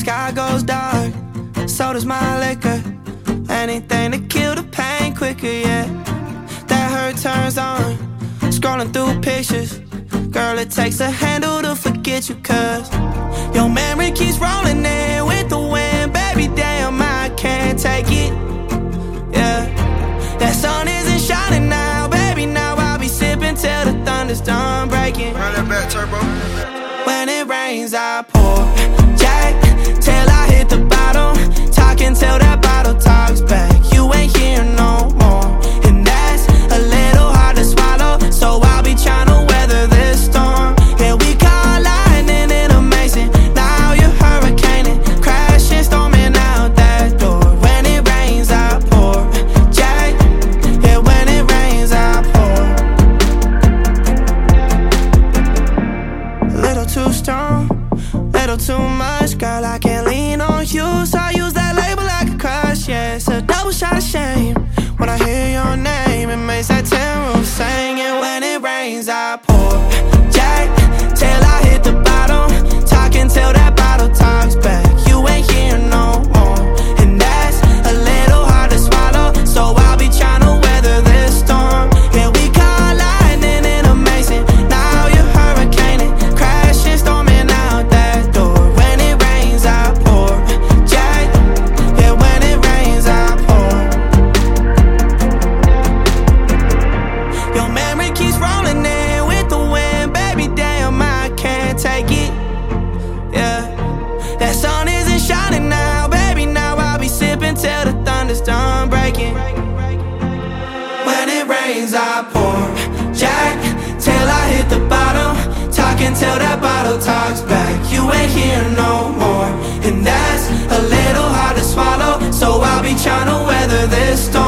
sky goes dark, so does my liquor. Anything to kill the pain quicker, yeah. That hurt turns on, scrolling through pictures. Girl, it takes a handle to forget you, cause your memory keeps rolling in with the wind. Baby, damn, I can't take it, yeah. That sun isn't shining now, baby, now I'll be sipping till the thunder's done breaking. Run that back, turbo. When it rains, I pour Jack till I hit the bottom, talking till that bottle talks back. You ain't here no more, and that's a little hard to swallow, so I'll be trying to weather this storm. Yeah, we call lightning and amazing, now you're hurricaning, crashing, storming out that door. When it rains, I pour Jack, yeah, when it rains, I pour. A little too strong, little too much, girl, I can't lean on you, so I use that label like a crush, yeah. It's a double shot of shame when I hear your name, it makes that tin roof sing. And when it rains, I pour Jack till I hit the bottom, talking till that bottle talks back. You ain't here no more, and that's a little hard to swallow, so I'll be trying to weather this storm. Yeah, we call lightning and amazing, now you're hurricaning, crashing, storming out that door. When it rains, I pour Jack, yeah, when it rains, I pour. Your memory keeps rolling in with the wind, baby, damn, I can't take it, yeah. That sun isn't shining now, baby, now I'll be sipping till the thunder's done breaking. When it rains, I pour Jack till I hit the bottom, talking till that bottle talks back. You ain't here no more, and that's a little hard to swallow, so I'll be trying to weather this storm.